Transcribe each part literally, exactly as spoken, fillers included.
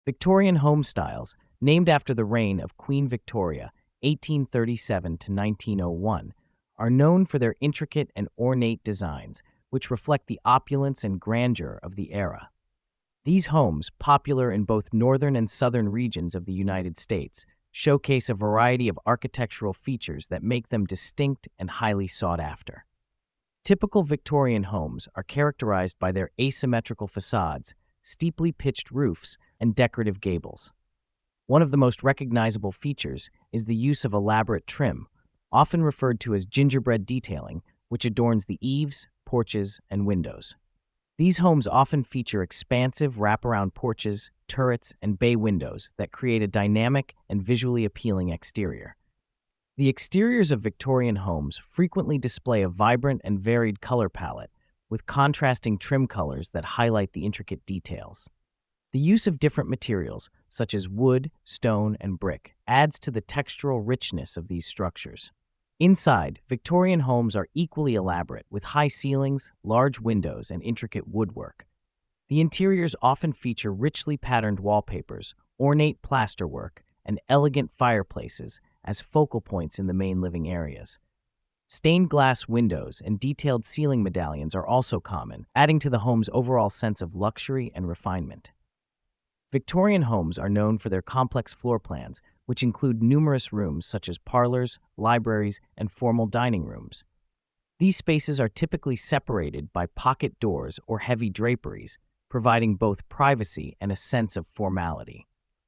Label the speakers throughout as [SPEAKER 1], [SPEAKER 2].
[SPEAKER 1] Victorian home styles, named after the reign of Queen Victoria, eighteen thirty-seven to nineteen oh one, are known for their intricate and ornate designs, which reflect the opulence and grandeur of the era. These homes, popular in both northern and southern regions of the United States, showcase a variety of architectural features that make them distinct and highly sought after. Typical Victorian homes are characterized by their asymmetrical facades, steeply pitched roofs, and decorative gables. One of the most recognizable features is the use of elaborate trim, often referred to as gingerbread detailing, which adorns the eaves, porches, and windows. These homes often feature expansive wraparound porches, turrets, and bay windows that create a dynamic and visually appealing exterior. The exteriors of Victorian homes frequently display a vibrant and varied color palette, with contrasting trim colors that highlight the intricate details. The use of different materials, such as wood, stone, and brick, adds to the textural richness of these structures. Inside, Victorian homes are equally elaborate, with high ceilings, large windows, and intricate woodwork. The interiors often feature richly patterned wallpapers, ornate plasterwork, and elegant fireplaces as focal points in the main living areas. Stained glass windows and detailed ceiling medallions are also common, adding to the home's overall sense of luxury and refinement. Victorian homes are known for their complex floor plans, which include numerous rooms such as parlors, libraries, and formal dining rooms. These spaces are typically separated by pocket doors or heavy draperies, providing both privacy and a sense of formality.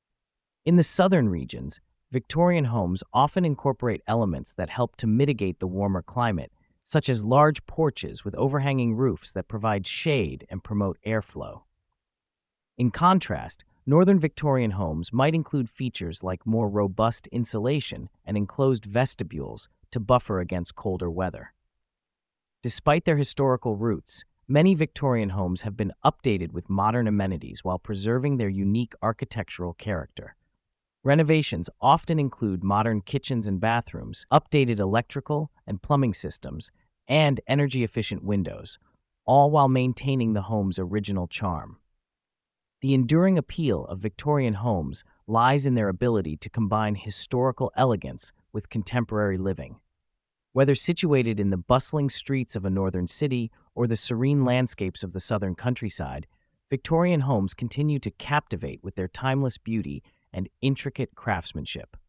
[SPEAKER 1] In the southern regions, Victorian homes often incorporate elements that help to mitigate the warmer climate, such as large porches with overhanging roofs that provide shade and promote airflow. In contrast, northern Victorian homes might include features like more robust insulation and enclosed vestibules to buffer against colder weather. Despite their historical roots, many Victorian homes have been updated with modern amenities while preserving their unique architectural character. Renovations often include modern kitchens and bathrooms, updated electrical and plumbing systems, and energy-efficient windows, all while maintaining the home's original charm. The enduring appeal of Victorian homes lies in their ability to combine historical elegance with contemporary living. Whether situated in the bustling streets of a northern city or the serene landscapes of the southern countryside, Victorian homes continue to captivate with their timeless beauty and intricate craftsmanship.